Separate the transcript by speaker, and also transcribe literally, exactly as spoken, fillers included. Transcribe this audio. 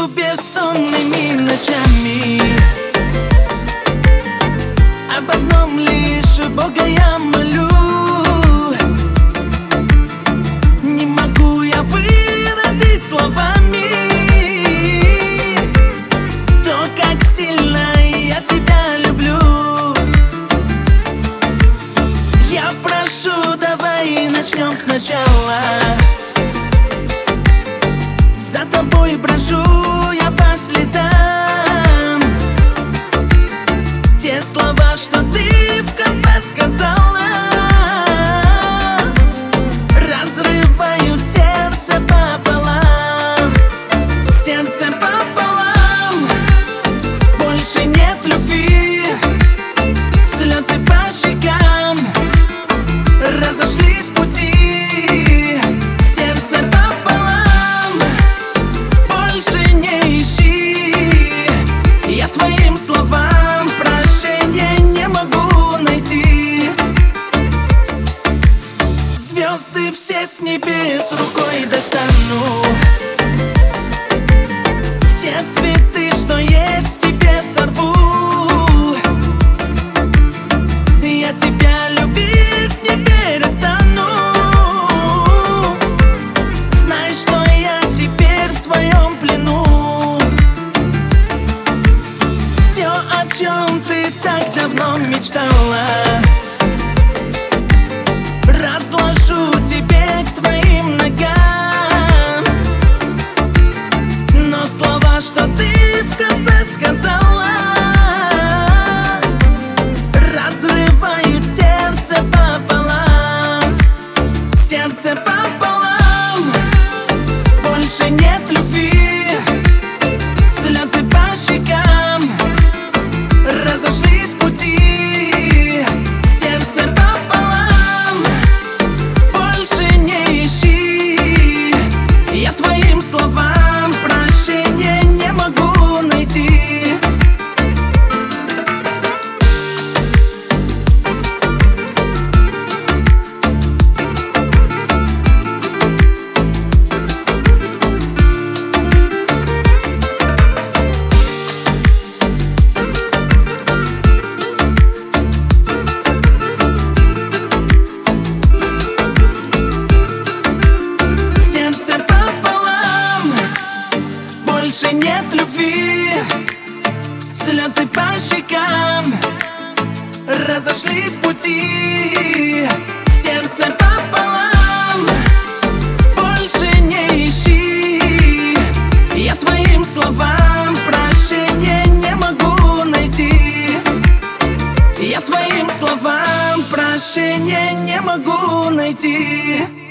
Speaker 1: Между бессонными ночами об одном лишь Бога я молю. Не могу я выразить словами то, как сильно я тебя люблю. Я прошу, давай начнем сначала. За тобой брожу я по следам. Те слова, что ты в конце сказала, разрывают сердце пополам. Сердце пополам. Больше нет любви. Слезы по щекам. Разошлись пути. Сердце пополам. Больше не ищи. Я твоим словам прощения не могу найти. Звезды все с небес рукой достану. Все цветы, что есть, тебе сорву. Я тебя любить не перестану. Знай, что я теперь в твоем плену. Все, о чем ты так давно мечтала, разложу тебе к твоим ногам. Но слова, что ты в конце сказала, разрывают сердце пополам. Сердце пополам. Больше нет любви. Слезы по щекам. Разошлись пути. Сердце пополам. Больше не ищи. Я твоим словам прощения не могу найти. Сердце пополам. Больше нет любви. Слезы по щекам. Разошлись пути. Сердце пополам. Больше не ищи. Я твоим словам прощения не могу найти. Я твоим словам прощения не могу найти.